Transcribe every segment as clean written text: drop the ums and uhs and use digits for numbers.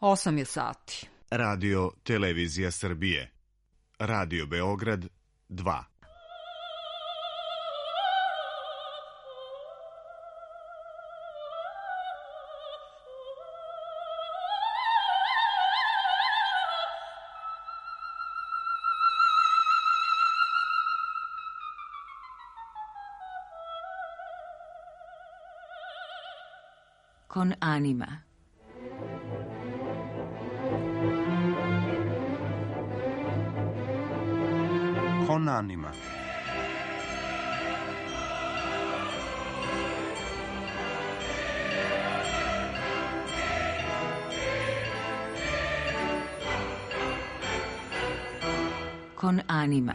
8 je sati. Radio Televizija Srbije. Radio Beograd 2. Con anima. Con anima. Con anima.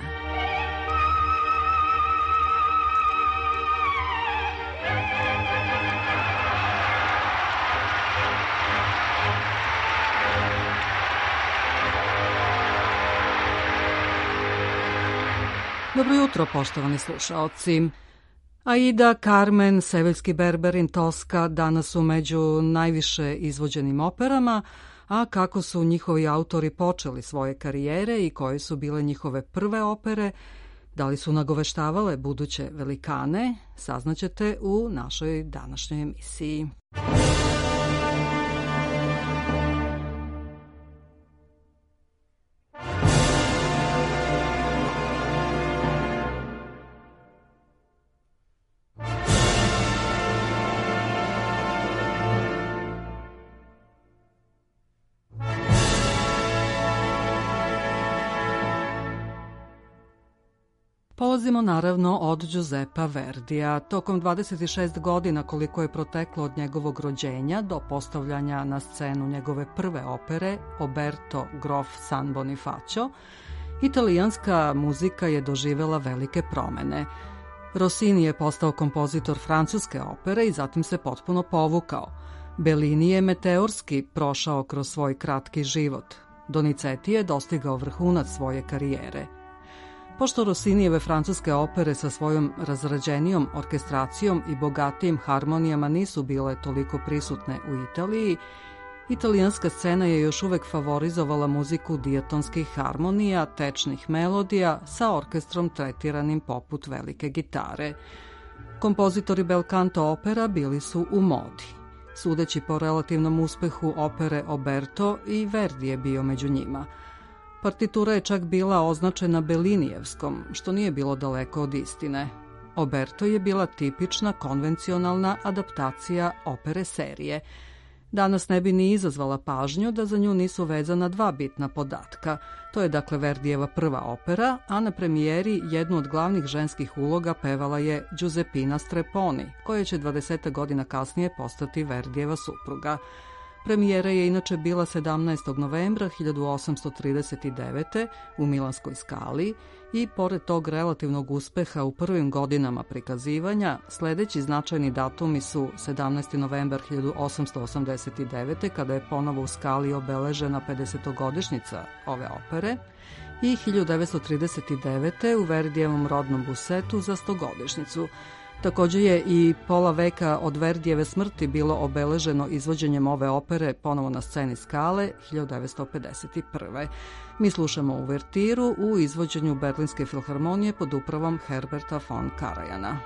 Dobro jutro, poštovani slušaoci. Aida, Carmen, Seviljski Berberin, Toska danas su među najviše izvođenim operama, a kako su njihovi autori počeli svoje karijere i koje su bile njihove prve opere, da li su nagoveštavale buduće velikane, saznaćete u našoj današnjoj emisiji. Polazimo naravno od Giuseppa Verdija. Tokom 26 godina koliko je proteklo od njegovog rođenja do postavljanja na scenu njegove prve opere Oberto Grof San Bonifacio, italijanska muzika je doživela velike promene. Rossini je postao kompozitor francuske opere i zatim se potpuno povukao. Bellini je meteorski prošao kroz svoj kratki život. Donizetti je dostigao vrhunac svoje karijere. Pošto Rossinijeve francuske opere sa svojom razrađenijom orkestracijom i bogatijim harmonijama nisu bile toliko prisutne u Italiji, italijanska scena je još uvek favorizovala muziku dijatonskih harmonija, tečnih melodija sa orkestrom tretiranim poput velike gitare. Kompozitori bel canto opera bili su u modi. Sudeći po relativnom uspehu opere Oberto, i Verdi je bio među njima. Partitura je čak bila označena Bellinijevskom, što nije bilo daleko od istine. Oberto je bila tipična konvencionalna adaptacija opere serije. Danas ne bi ni izazvala pažnju da za nju nisu vezana dva bitna podatka. To je dakle Verdijeva prva opera, a na premijeri jednu od glavnih ženskih uloga pevala je Giuseppina Streponi, koja će 20 godina kasnije postati Verdijeva supruga. Premijera je inače bila 17. novembra 1839. u Milanskoj Skali i pored tog relativnog uspeha u prvim godinama prikazivanja, sledeći značajni datumi su 17. novembar 1889. kada je ponovo u Skali obeležena 50-godišnjica ove opere i 1939. u Verdijevom rodnom Busetu za 100-godišnjicu. Takođe je i pola veka od Verdijeve smrti bilo obeleženo izvođenjem ove opere ponovo na sceni Skale 1951. Mi slušamo uvertiru u izvođenju Berlinske filharmonije pod upravom Herberta von Karajana.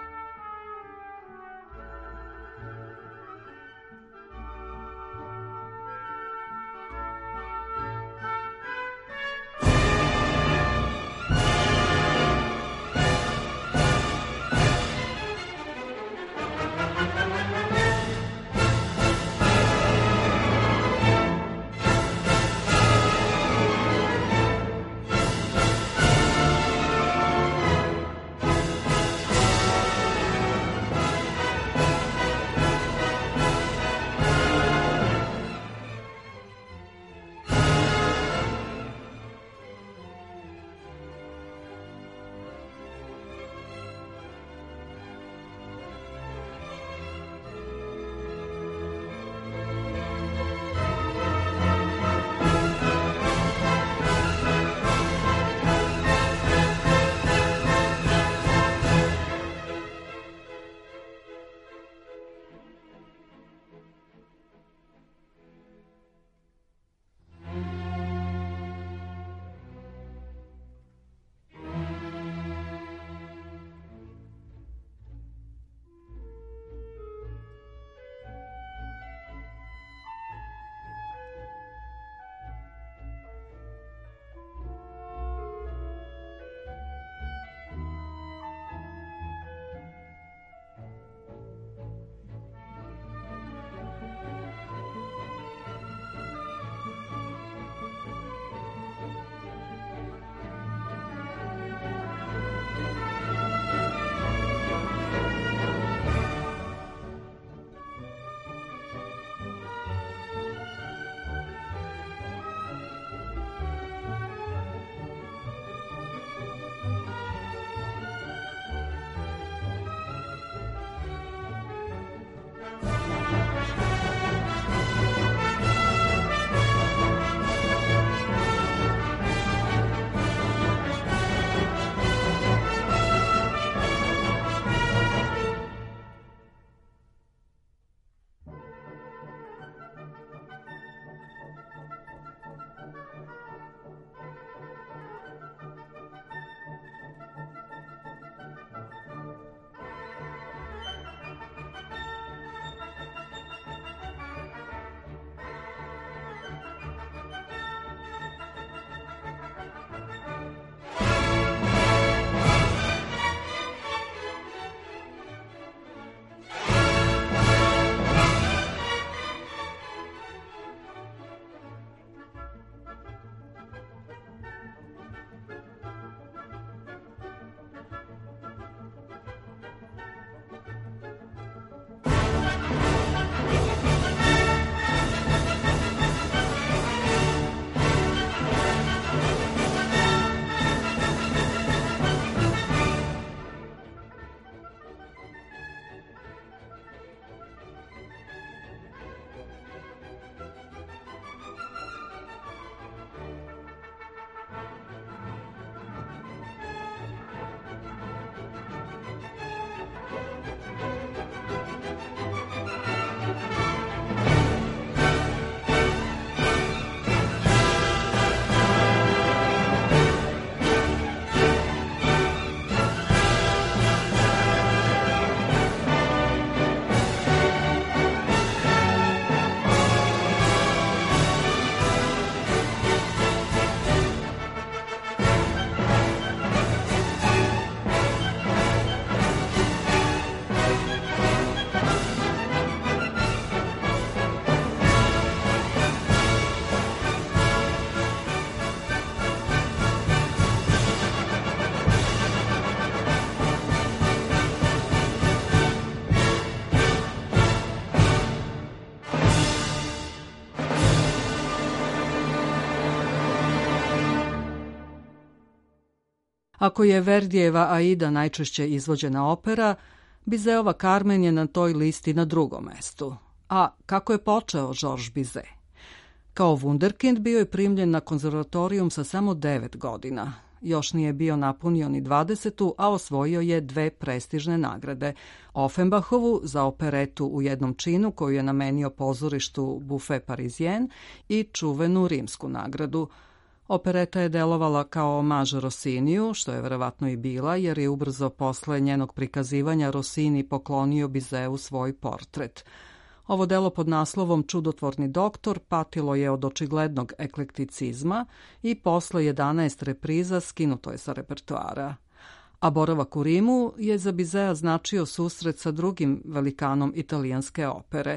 Ako je Verdijeva Aida najčešće izvođena opera, Bizetova Carmen je na toj listi na drugom mestu. A kako je počeo Georges Bizet? Kao wunderkind bio je primljen na konzervatorijum sa samo 9 godina. Još nije bio napunio ni 20, a osvojio je 2 prestižne nagrade. Offenbachovu za operetu u jednom činu koju je namenio pozorištu Buffet Parisien i čuvenu rimsku nagradu. Opereta je delovala kao omaž Rossiniju, što je verovatno i bila, jer je ubrzo posle njenog prikazivanja Rossini poklonio Bizetu svoj portret. Ovo delo pod naslovom Čudotvorni doktor patilo je od očiglednog eklekticizma i posle 11 repriza skinuto je sa repertoara. A boravak u Rimu je za Bizeta značio susret sa drugim velikanom italijanske opere.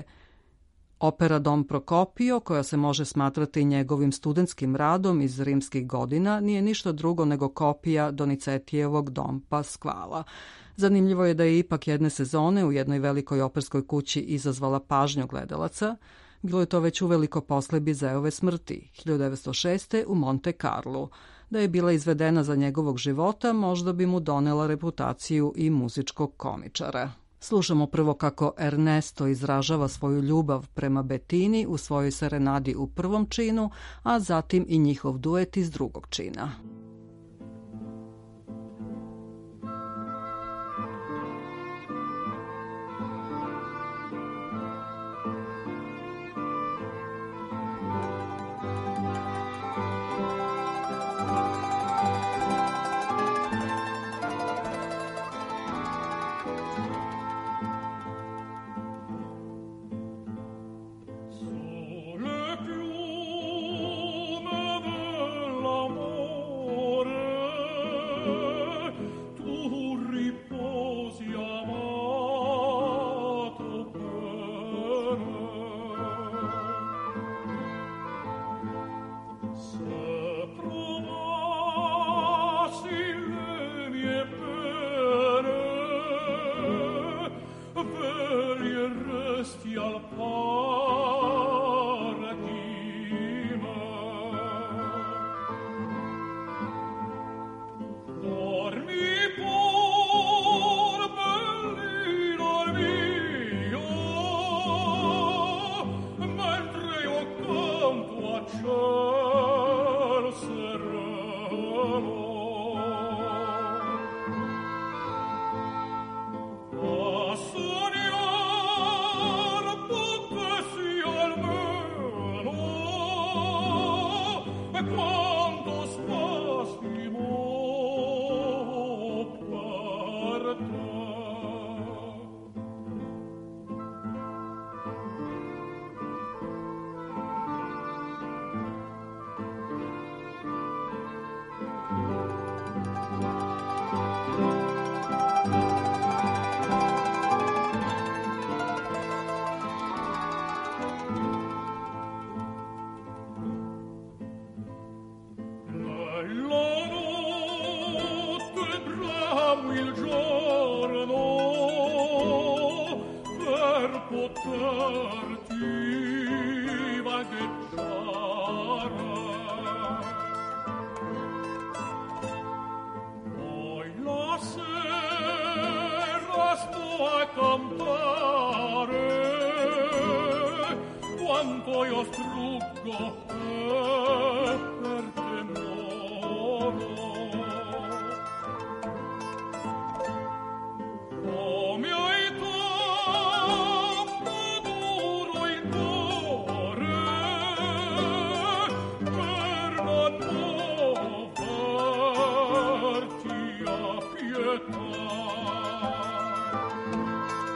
Opera Don Procopio, koja se može smatrati njegovim studentskim radom iz rimskih godina, nije ništa drugo nego kopija Donizetijevog Don Pasquala. Zanimljivo je da je ipak jedne sezone u jednoj velikoj operskoj kući izazvala pažnju gledalaca. Bilo je to već uveliko posle Bizetove smrti, 1906. u Monte Carlu. Da je bila izvedena za njegovog života, možda bi mu donela reputaciju i muzičkog komičara. Slušamo prvo kako Ernesto izražava svoju ljubav prema Bettini u svojoj serenadi u prvom činu, a zatim i njihov duet iz drugog čina.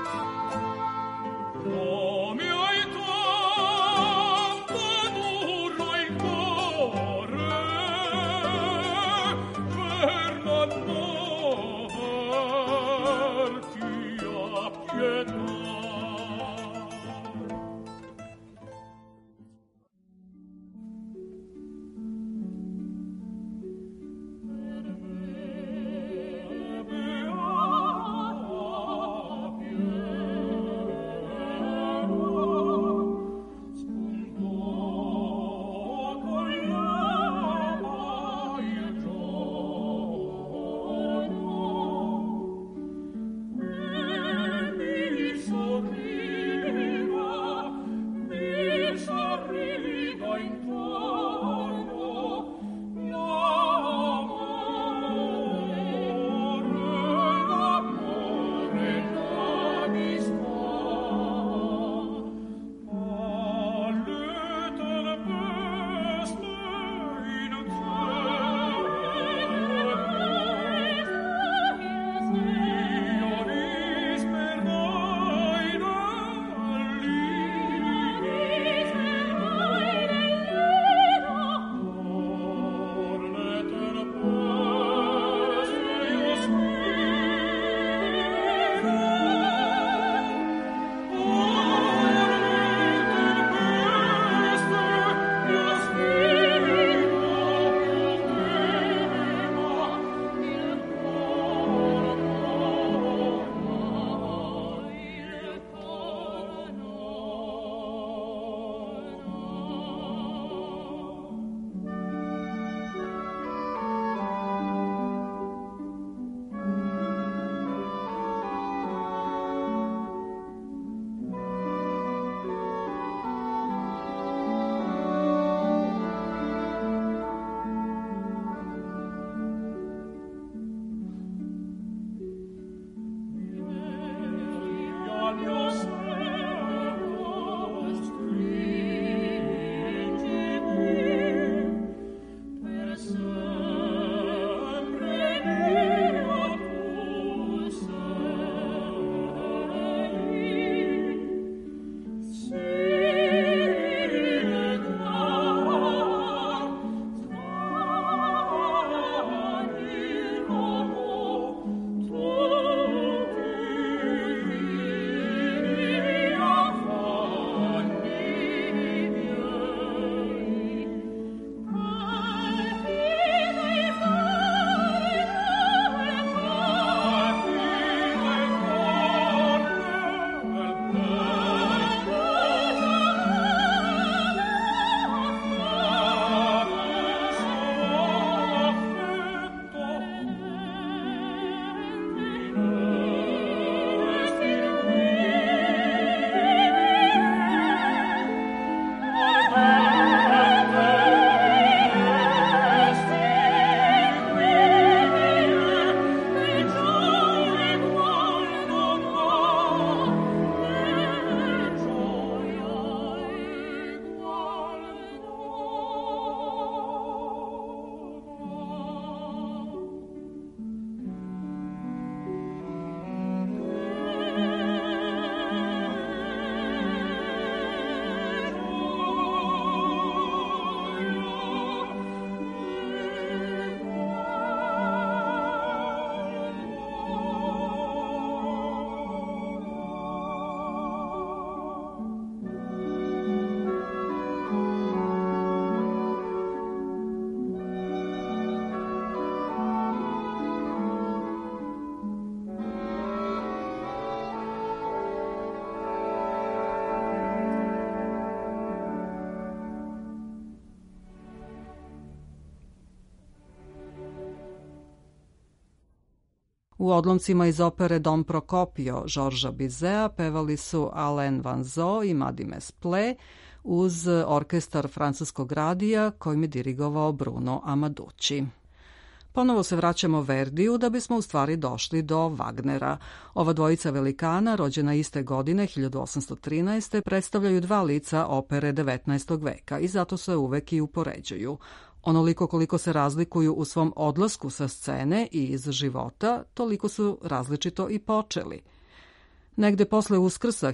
Oh, mi hai tanto U odlomcima iz opere Don Procopio Žorža Bizea pevali su Alain Vanzo i Mady Mesplé uz orkestar francuskog radija kojim je dirigovao Bruno Amadući. Ponovo se vraćamo Verdiju da bismo u stvari došli do Wagnera. Ova dvojica velikana, rođena iste godine, 1813. predstavljaju dva lica opere 19. veka i zato se uvek i upoređuju. Onoliko koliko se razlikuju u svom odlasku sa scene i iz života, toliko su različito i počeli. Negde posle Uskrsa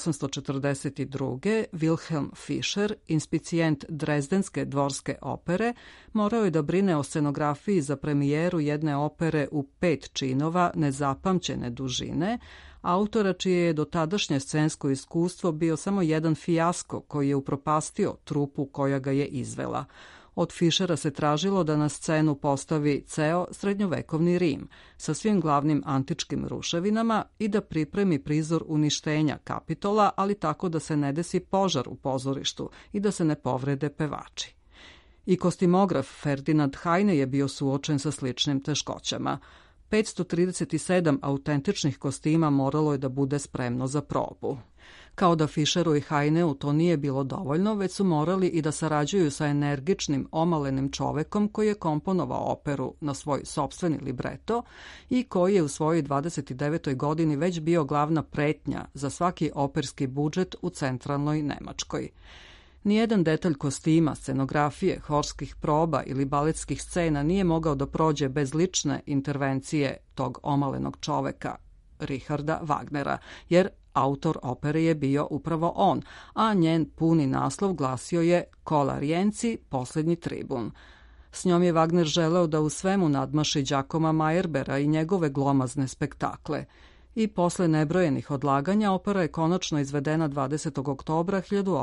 1842. Wilhelm Fischer, inspicijent Drezdenske dvorske opere, morao je da brine o scenografiji za premijeru jedne opere u 5 činova nezapamćene dužine, autora čije je dotadašnje scensko iskustvo bio samo jedan fijasko koji je upropastio trupu koja ga je izvela. Od Fischera se tražilo da na scenu postavi ceo srednjovekovni Rim sa svim glavnim antičkim ruševinama i da pripremi prizor uništenja Kapitola, ali tako da se ne desi požar u pozorištu i da se ne povrede pevači. I kostimograf Ferdinand Heine je bio suočen sa sličnim teškoćama. 537 autentičnih kostima moralo je da bude spremno za probu. Kao da Fischeru i Heineu to nije bilo dovoljno, već su morali i da sarađuju sa energičnim, omalenim čovekom koji je komponovao operu na svoj sopstveni libreto i koji je u svojoj 29. godini već bio glavna pretnja za svaki operski budžet u centralnoj Nemačkoj. Nijedan detalj kostima, scenografije, horskih proba ili baletskih scena nije mogao da prođe bez lične intervencije tog omalenog čoveka, Richarda Wagnera, jer autor opere je bio upravo on, a njen puni naslov glasio je Cola Rienzi, poslednji tribun. S njom je Wagner želeo da u svemu nadmaši Giacoma Meyerbeera i njegove glomazne spektakle. I posle nebrojenih odlaganja opera je konačno izvedena 20. oktobra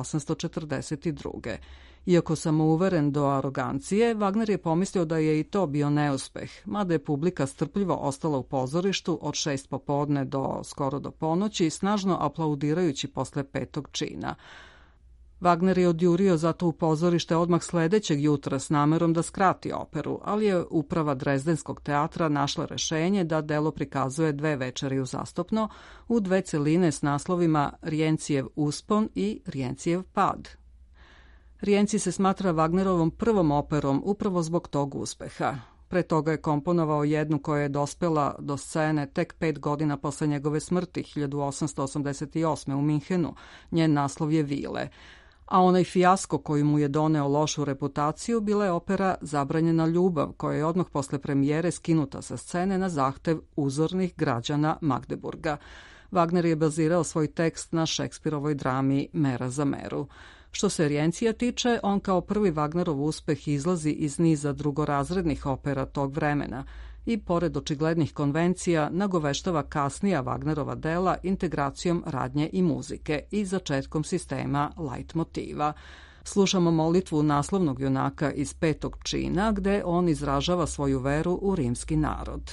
1842. Iako samouveren do arogancije, Wagner je pomislio da je i to bio neuspeh, mada je publika strpljivo ostala u pozorištu od 6 popodne do skoro do ponoći, snažno aplaudirajući posle 5. čina. Wagner je odjurio zato u pozorište odmah sledećeg jutra s namerom da skrati operu, ali je uprava Drezdenskog teatra našla rešenje da delo prikazuje 2 večeri uzastopno u 2 celine s naslovima Rienzijev uspon i Rienzijev pad. Rienzi se smatra Wagnerovom prvom operom upravo zbog tog uspeha. Pre toga je komponovao jednu koja je dospela do scene tek 5 godina posle njegove smrti, 1888. u Minhenu. Njen naslov je Vile. A onaj fijasko koji mu je doneo lošu reputaciju bila je opera Zabranjena ljubav, koja je odmah posle premijere skinuta sa scene na zahtev uzornih građana Magdeburga. Wagner je bazirao svoj tekst na Šekspirovoj drami Mera za meru. Što se Rienzija tiče, on kao prvi Wagnerov uspeh izlazi iz niza drugorazrednih opera tog vremena i, pored očiglednih konvencija, nagoveštava kasnija Wagnerova dela integracijom radnje i muzike i začetkom sistema leitmotiva. Slušamo molitvu naslovnog junaka iz 5. čina, gde on izražava svoju veru u rimski narod.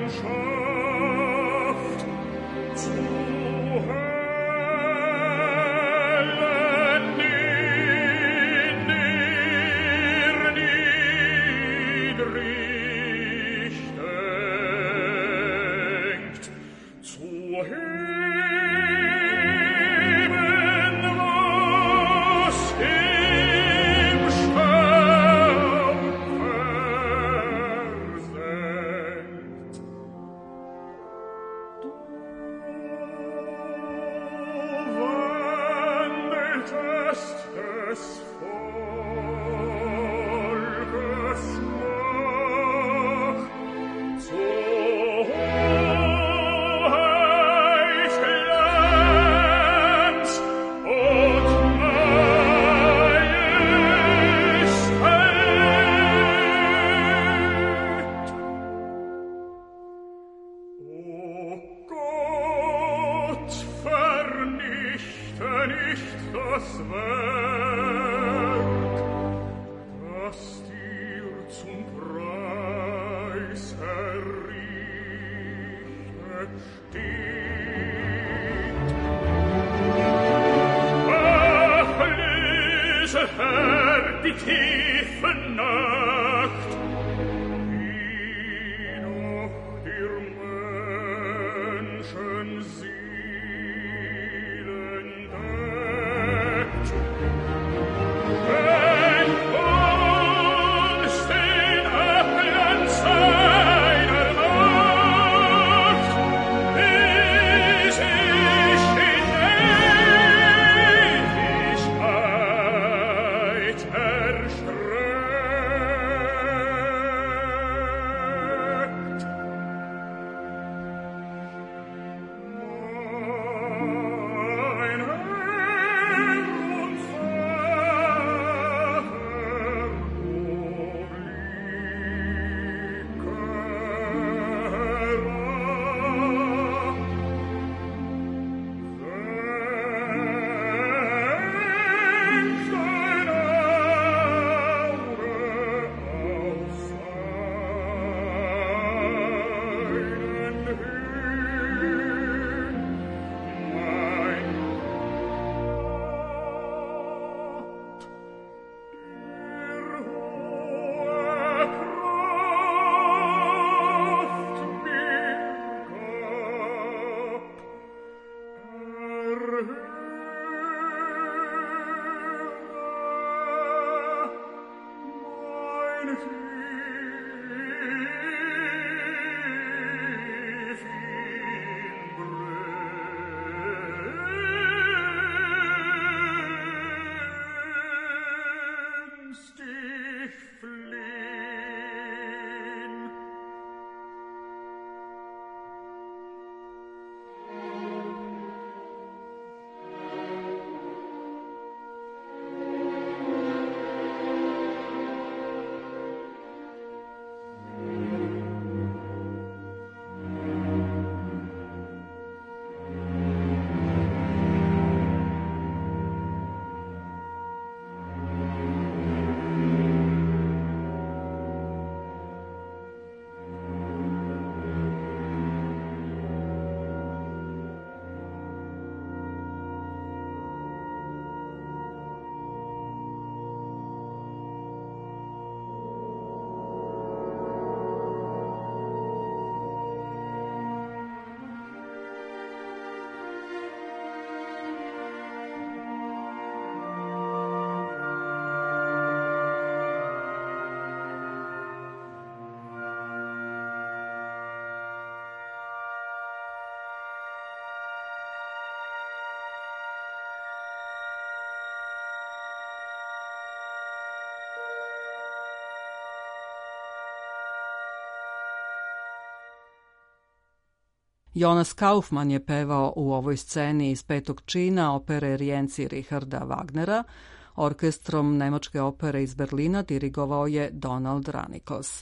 Jonas Kaufmann je pevao u ovoj sceni iz Petog čina opere Rienzi Richarda Wagnera. Orkestrom Nemačke opere iz Berlina dirigovao je Donald Ranikos.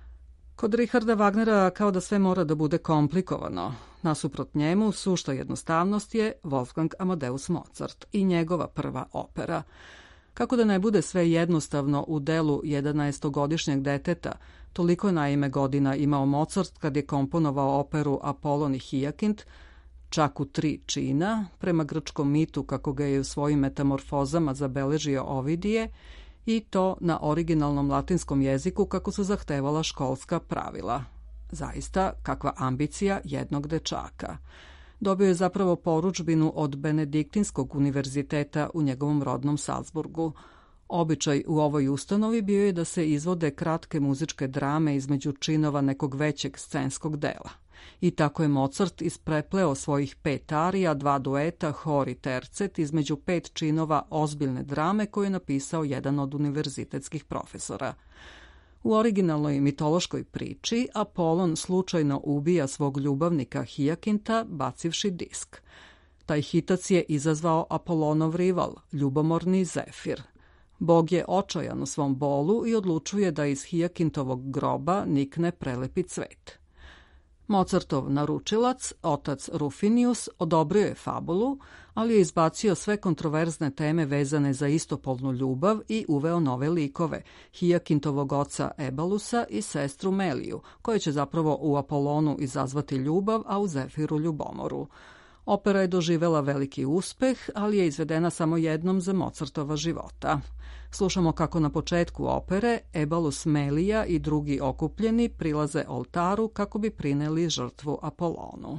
Kod Richarda Wagnera kao da sve mora da bude komplikovano. Nasuprot njemu, sušta jednostavnost je Wolfgang Amadeus Mozart i njegova prva opera. Kako da ne bude sve jednostavno u delu 11-godišnjeg deteta, toliko je naime godina imao Mozart kad je komponovao operu Apolon i Hijekint, čak u 3 čina, prema grčkom mitu kako ga je u svojim metamorfozama zabeležio Ovidije, i to na originalnom latinskom jeziku kako su zahtevala školska pravila. Zaista, kakva ambicija jednog dečaka. Dobio je zapravo porudžbinu od Benediktinskog univerziteta u njegovom rodnom Salzburgu. Običaj u ovoj ustanovi bio je da se izvode kratke muzičke drame između činova nekog većeg scenskog dela. I tako je Mozart isprepleo svojih 5 arija, 2 dueta, hor i tercet između 5 činova ozbiljne drame koju je napisao jedan od univerzitetskih profesora. U originalnoj mitološkoj priči Apolon slučajno ubija svog ljubavnika Hijakinta bacivši disk. Taj hitac je izazvao Apolonov rival, ljubomorni Zefir. Bog je očajan u svom bolu i odlučuje da iz Hijakintovog groba nikne prelepi cvet. Mozartov naručilac, otac Rufinius, odobrio je fabulu, ali je izbacio sve kontroverzne teme vezane za istopolnu ljubav i uveo nove likove, Hijakintovog oca Ebalusa i sestru Meliju, koje će zapravo u Apolonu izazvati ljubav, a u Zefiru ljubomoru. Opera je doživela veliki uspeh, ali je izvedena samo jednom za Mozartova života. Slušamo kako na početku opere Ebalus, Melija i drugi okupljeni prilaze oltaru kako bi prineli žrtvu Apolonu.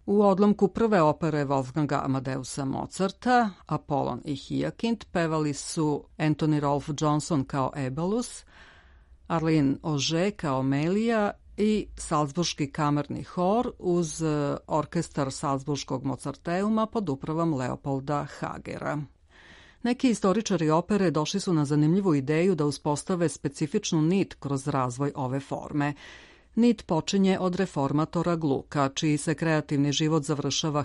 U odlomku prve opere Wolfganga Amadeusa Mozarta, Apollon i Hyacinth, pevali su Anthony Rolfe Johnson kao Ebalus, Arlene Auger kao Melija i Salzburški kamerni hor uz orkestar Salzburškog Mozarteuma pod upravom Leopolda Hagera. Neki istoričari opere došli su na zanimljivu ideju da uspostave specifičnu nit kroz razvoj ove forme. Nit počinje od reformatora Gluka, čiji se kreativni život završava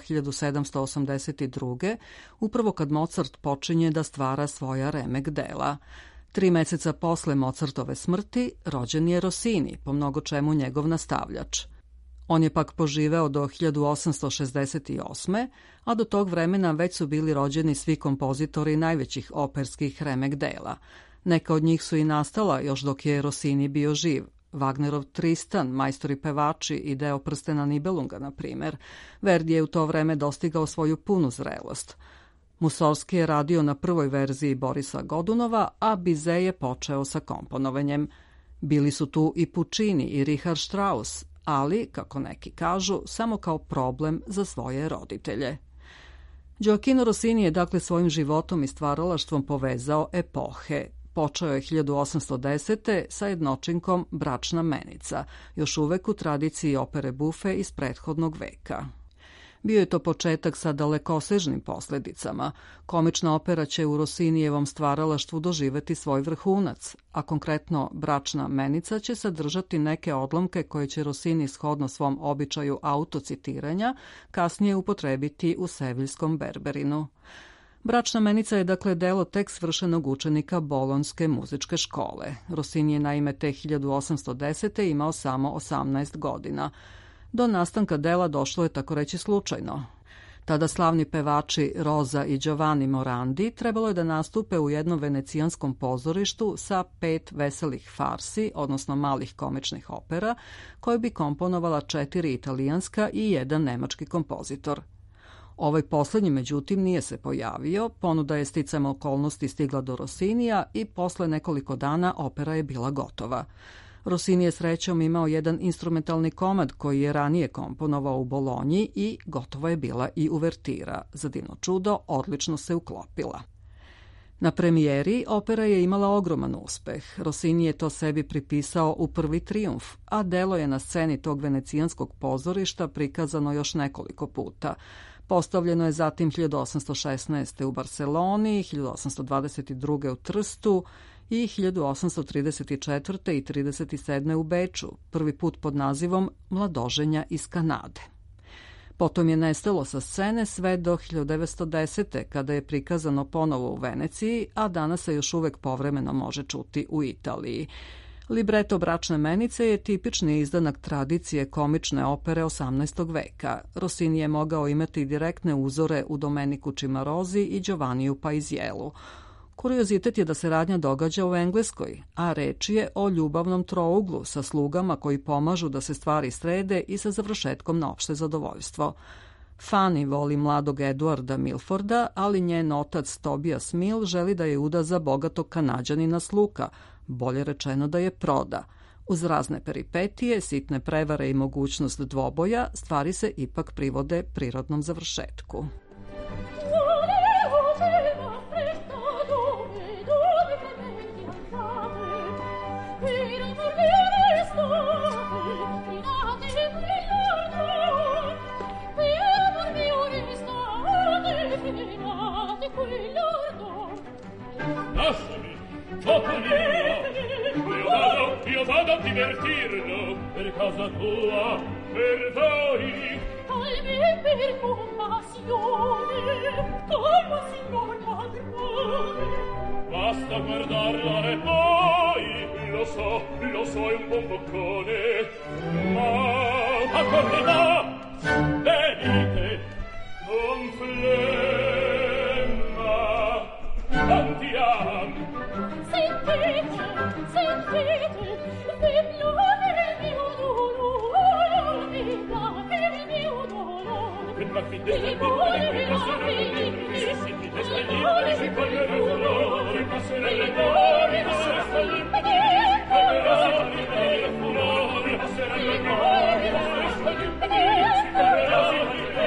1782. upravo kad Mozart počinje da stvara svoja remek dela. 3 meseca posle Mozartove smrti rođen je Rossini, po mnogo čemu njegov nastavljač. On je pak poživeo do 1868. a do tog vremena već su bili rođeni svi kompozitori najvećih operskih remek dela. Neka od njih su i nastala još dok je Rossini bio živ. Wagnerov Tristan, Majstori pevači i deo Prstena Nibelunga, na primer. Verdi je u to vreme dostigao svoju punu zrelost. Mussorgsky je radio na prvoj verziji Borisa Godunova, a Bizet je počeo sa komponovanjem. Bili su tu i Puccini i Richard Strauss, ali, kako neki kažu, samo kao problem za svoje roditelje. Gioacchino Rossini je dakle svojim životom i stvaralaštvom povezao epohe. Počeo je 1810. sa jednočinkom Bračna menica, još uvek u tradiciji opere buffe iz prethodnog veka. Bio je to početak sa dalekosežnim posledicama. Komična opera će u Rossinijevom stvaralaštvu doživeti svoj vrhunac, a konkretno Bračna menica će sadržati neke odlomke koje će Rossini shodno svom običaju autocitiranja kasnije upotrebiti u Seviljskom Berberinu. Bračna menica je dakle delo tek svršenog učenika Bolonjske muzičke škole. Rossini je naime te 1810. imao samo 18 godina. Do nastanka dela došlo je tako reći slučajno. Tada slavni pevači Rosa i Giovanni Morandi trebalo je da nastupe u jednom venecijanskom pozorištu sa 5 veselih farsi, odnosno malih komičnih opera, koje bi komponovala 4 italijanska i 1 nemački kompozitor. Ovaj poslednji, međutim, nije se pojavio, ponuda je sticajem okolnosti stigla do Rossinija i posle nekoliko dana opera je bila gotova. Rossini je srećom imao jedan instrumentalni komad koji je ranije komponovao u Bolonji i gotova je bila i uvertira. Za divno čudo, odlično se uklopila. Na premijeri opera je imala ogroman uspeh. Rossini je to sebi pripisao u prvi trijumf, a delo je na sceni tog venecijanskog pozorišta prikazano još nekoliko puta. Postavljeno je zatim 1816. u Barseloni, 1822. u Trstu i 1834. i 37. u Beču, prvi put pod nazivom Mladoženja iz Kanade. Potom je nestalo sa scene sve do 1910. kada je prikazano ponovo u Veneciji, a danas se još uvek povremeno može čuti u Italiji. Libreto Bračne menice je tipični izdanak tradicije komične opere 18. veka. Rossini je mogao imati direktne uzore u Domeniku Cimarosi i Giovanniju Paisiellu. Kuriozitet je da se radnja događa u Engleskoj, a reč je o ljubavnom trouglu sa slugama koji pomažu da se stvari srede i sa završetkom na opšte zadovoljstvo. Fanny voli mladog Eduarda Milforda, ali njen otac Tobias Mill želi da je uda za bogatog Kanađanina s Luka, bolje rečeno da je proda. Uz razne peripetije, sitne prevare i mogućnost dvoboja, stvari se ipak privode prirodnom završetku. Lasciami, gioco mio, io vado a divertirlo per casa tua, per voi. Calmi per compassione, calma signor padrone. Basta guardarla e poi, lo so, è un buon boccone, ma accorrerà, venite, non flemma, andiamo. Sentite, femmione il mio dolore, il mio dolore. Per ma fidele, per passare le libri, si mi testa libri, si cogliere il dolore, passare le libri, passare le libri, passare le libri, passare le libri,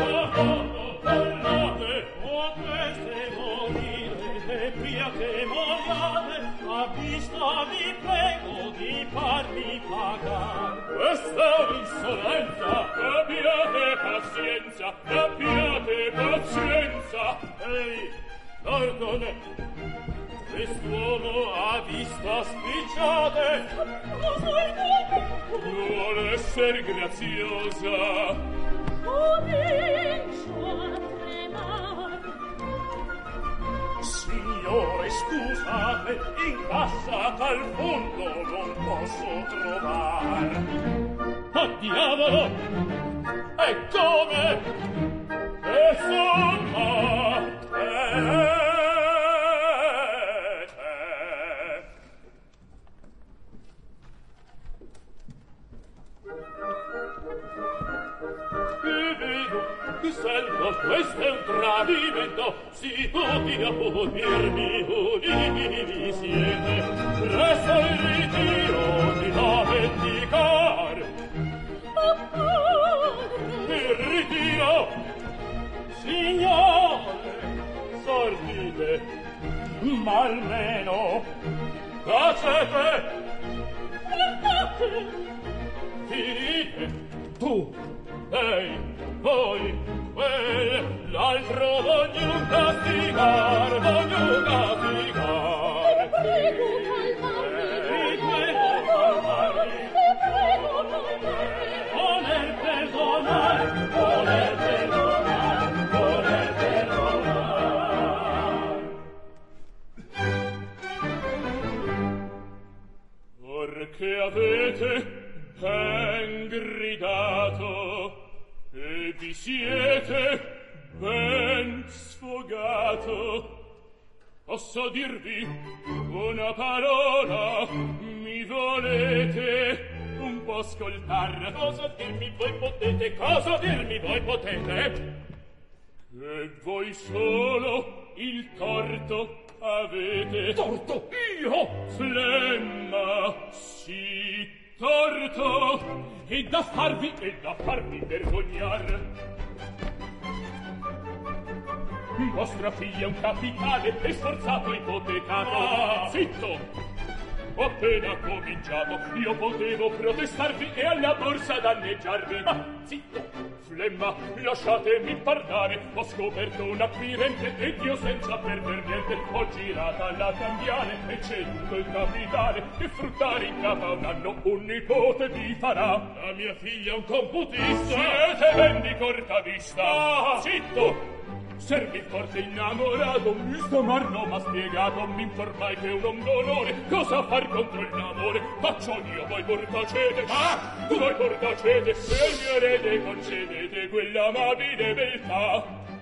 Vostra figlia è un capitale e sforzato ipotecato. Zitto! Ho appena cominciato, io potevo protestarvi e alla borsa danneggiarvi. Ma zitto! Flemma, lasciatemi parlare. Ho scoperto un acquirente ed io senza perder niente ho girata la cambiale e ceduto il capitale. Che fruttare in capa un anno un nipote vi farà. La mia figlia è un computista. Siete ben di corta vista. Zitto! Servi forte innamorato, sto marno m'ha spiegato, mi informai che un uom d'onore, cosa far contro il l'amore? Faccio io, voi portacete, voi portacete, e il mio erede concedete quell'amabile beltà.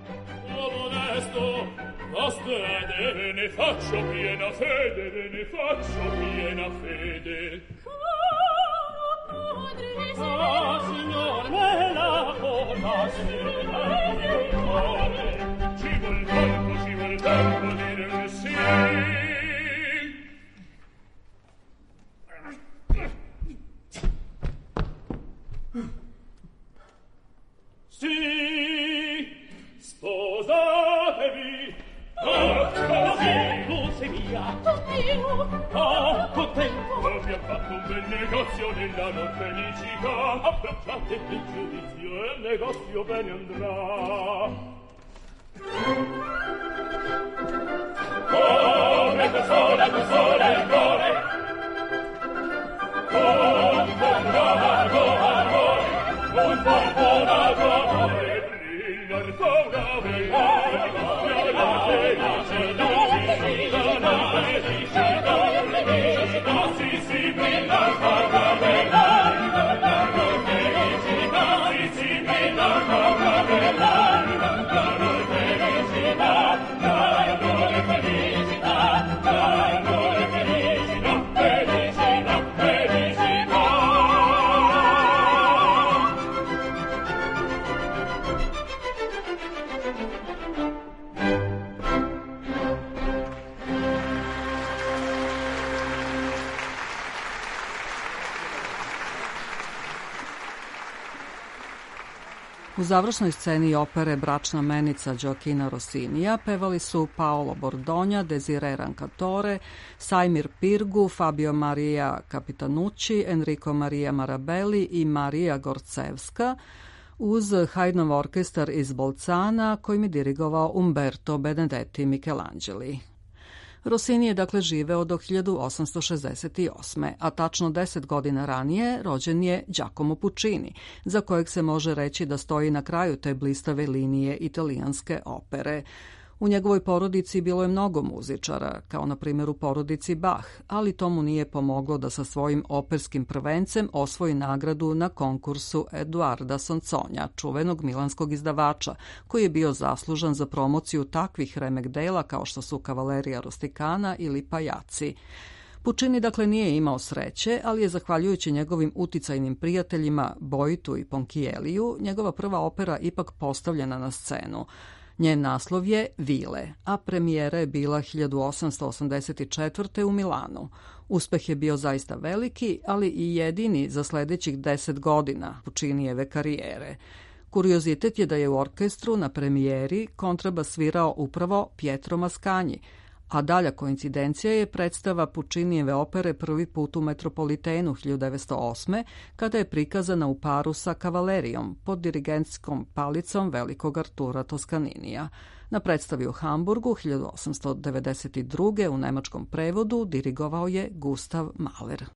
O modesto, vostra ve ne faccio piena fede, ve ne faccio piena fede. Ah, signor, me la ci vuol tempo dire sì. Sì, sposatevi. Così, luce mia. Ah, contento. Vi ha fatto un bel negozio nella lor felicità. Abbracciate il giudizio e il negozio bene andrà. Come tu sola il cuore. Un fortunato amore. Un fortunato amore. Brilla il fuoco della felicità. Sì, sì, brilla il fuoco della felicità. Sì, sì, brilla il fuoco della felicità. Dai, amore, felicità. Dai, amore, felicità. Felicità, felicità. U završnoj sceni opere Bračna menica Gioachina Rossinija pevali su Paolo Bordogna, Desiree Rancatore, Sajmir Pirgu, Fabio Maria Capitanucci, Enrico Maria Marabelli i Marija Gorcevska, uz Haydnov orkestar iz Bolcana kojim je dirigovao Umberto Benedetti Michelangeli. Rossini je dakle živeo do 1868. a tačno 10 godina ranije rođen je Giacomo Puccini, za kojeg se može reći da stoji na kraju te blistave linije italijanske opere. U njegovoj porodici bilo je mnogo muzičara, kao na primjer u porodici Bach, ali to mu nije pomoglo da sa svojim operskim prvencem osvoji nagradu na konkursu Eduarda Sonconja, čuvenog milanskog izdavača, koji je bio zaslužan za promociju takvih remek dela kao što su Kavalerija Rusticana ili Pajaci. Puccini dakle nije imao sreće, ali je zahvaljujući njegovim uticajnim prijateljima Boitu i Ponchielliju njegova prva opera ipak postavljena na scenu. Njen naslov je Vile, a premijera je bila 1884. u Milanu. Uspeh je bio zaista veliki, ali i jedini za sledećih 10 godina Puccinijeve karijere. Kuriozitet je da je u orkestru na premijeri kontrabas svirao upravo Pietro Mascagni, a dalja koincidencija je predstava Puccinijeve opere prvi put u Metropolitenu 1908. kada je prikazana u paru sa Kavalerijom pod dirigentskom palicom velikog Artura Toskaninija. Na predstavi u Hamburgu 1892. u nemačkom prevodu dirigovao je Gustav Mahler.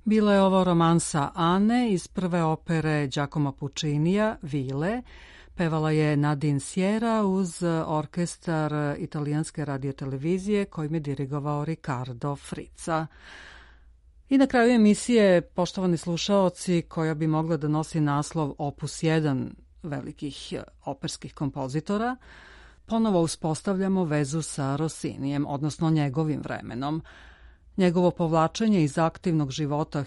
Bila je ovo romansa Ane iz prve opere Giacomo Puccinija, Vile. Pevala je Nadine Sierra uz orkestar italijanske radiotelevizije kojim je dirigovao Riccardo Frizza. I na kraju emisije, poštovani slušaoci, koja bi mogla da nosi naslov Opus 1 velikih operskih kompozitora, ponovo uspostavljamo vezu sa Rossinijem, odnosno njegovim vremenom. Njegovo povlačenje iz aktivnog života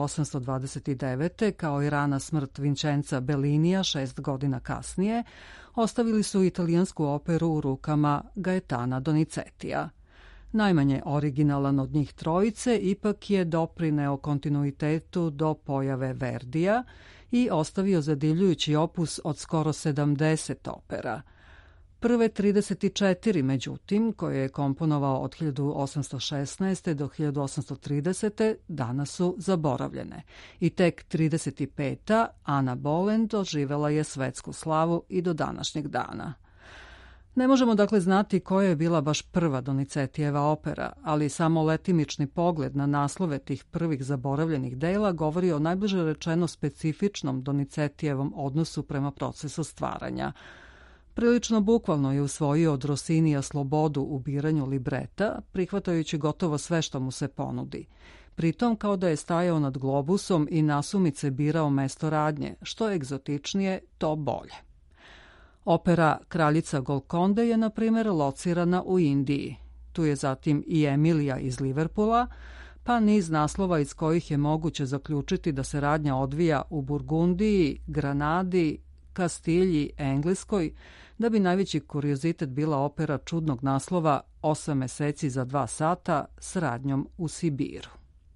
1829. kao i rana smrt Vincenza Bellinija 6 godina kasnije ostavili su italijansku operu u rukama Gaetana Donizetija. Najmanje originalan od njih trojice ipak je doprineo kontinuitetu do pojave Verdija i ostavio zadivljujući opus od skoro 70 opera. Prve 34, međutim, koje je komponovao od 1816. do 1830. danas su zaboravljene i tek 35. Ana Bolend doživela je svetsku slavu i do današnjeg dana. Ne možemo dakle znati koja je bila baš prva Donizetijeva opera, ali samo letimični pogled na naslove tih prvih zaboravljenih dela govori o najbliže rečeno specifičnom Donizetijevom odnosu prema procesu stvaranja. Prilično bukvalno je usvojio od Rossinija slobodu u biranju libreta, prihvatajući gotovo sve što mu se ponudi. Pritom kao da je stajao nad globusom i nasumice birao mesto radnje, što egzotičnije, to bolje. Opera Kraljica Golkonde je, na primjer, locirana u Indiji. Tu je zatim i Emilija iz Liverpoola, pa niz naslova iz kojih je moguće zaključiti da se radnja odvija u Burgundiji, Granadi, Kastilji, Engleskoj, da bi najveći kuriozitet bila opera čudnog naslova 8 meseci za 2 sata s radnjom u Sibiru.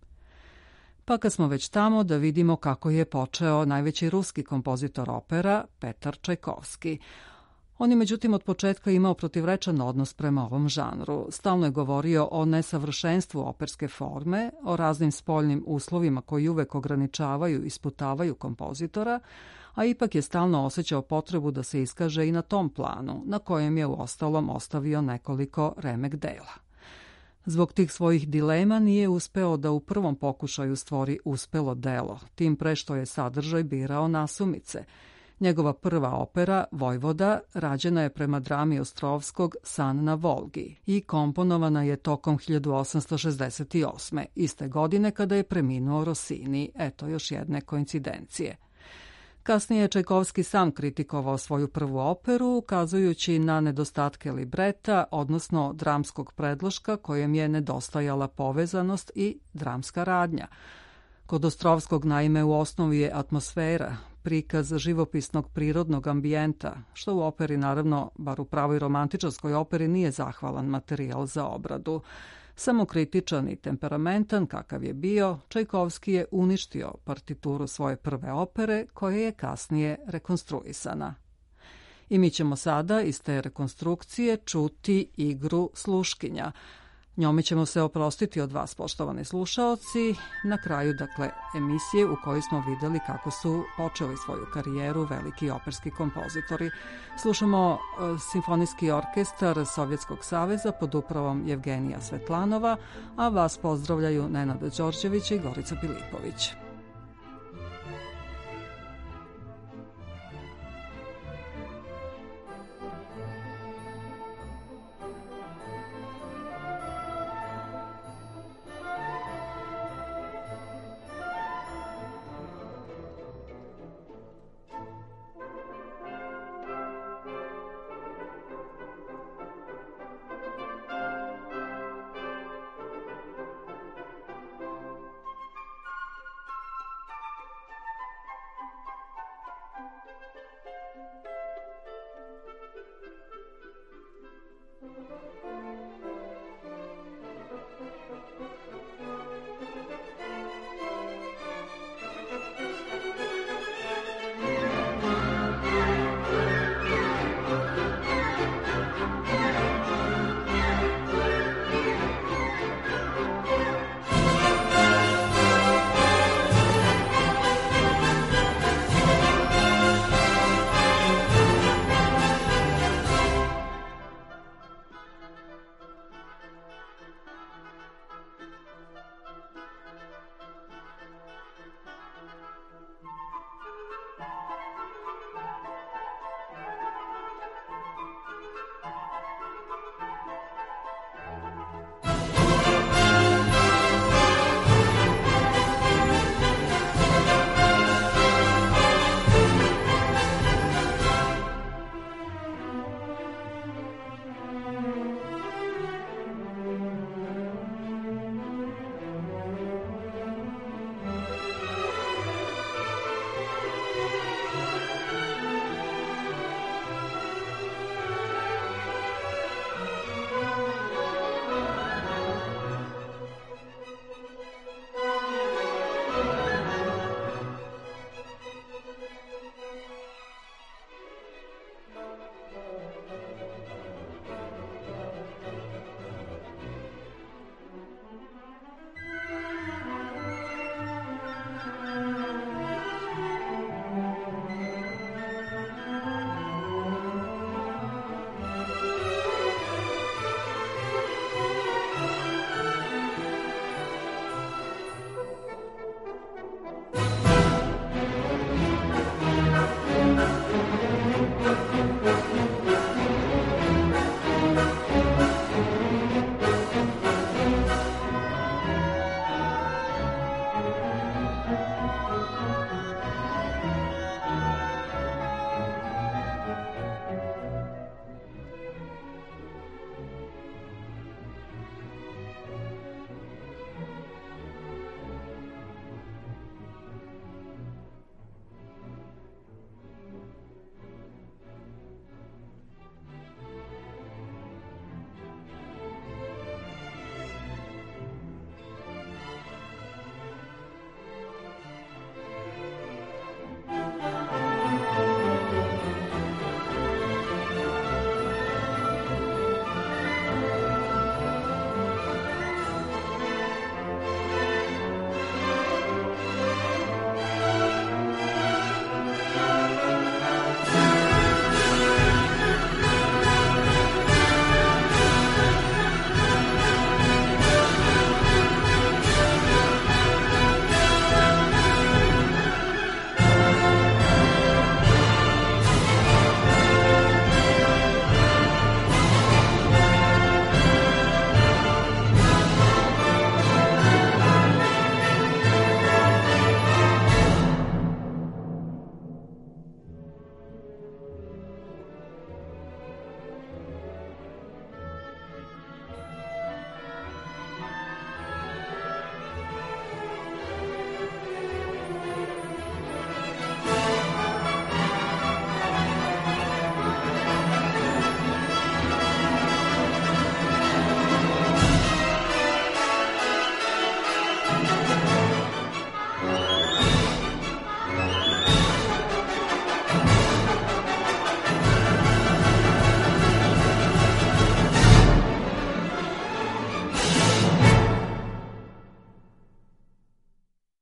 Pa kad smo već tamo, da vidimo kako je počeo najveći ruski kompozitor opera, Petar Čajkovski. On je međutim od početka imao protivrečan odnos prema ovom žanru. Stalno je govorio o nesavršenstvu operske forme, o raznim spoljnim uslovima koji uvek ograničavaju i sputavaju kompozitora, a ipak je stalno osjećao potrebu da se iskaže i na tom planu, na kojem je uostalom ostavio nekoliko remek dela. Zbog tih svojih dilema nije uspeo da u prvom pokušaju stvori uspelo delo, tim pre što je sadržaj birao nasumice. Njegova prva opera, Vojvoda, rađena je prema drami Ostrovskog San na Volgi i komponovana je tokom 1868. iste godine kada je preminuo Rossini. Eto još jedne koincidencije. Kasnije je Čajkovski sam kritikovao svoju prvu operu, ukazujući na nedostatke libreta, odnosno dramskog predloška kojem je nedostajala povezanost i dramska radnja. Kod Ostrovskog naime u osnovi je atmosfera, prikaz živopisnog prirodnog ambijenta, što u operi naravno, bar u pravoj romantičarskoj operi, nije zahvalan materijal za obradu. Samokritičan i temperamentan kakav je bio, Čajkovski je uništio partituru svoje prve opere, koja je kasnije rekonstruisana. I mi ćemo sada iz te rekonstrukcije čuti igru Sluškinja. Njome ćemo se oprostiti od vas, poštovani slušaoci, na kraju emisije u kojoj smo videli kako su počeli svoju karijeru veliki operski kompozitori. Slušamo Simfonijski orkestar Sovjetskog saveza pod upravom Jevgenija Svetlanova, a vas pozdravljaju Nenad Đorđević i Gorica Pilipović.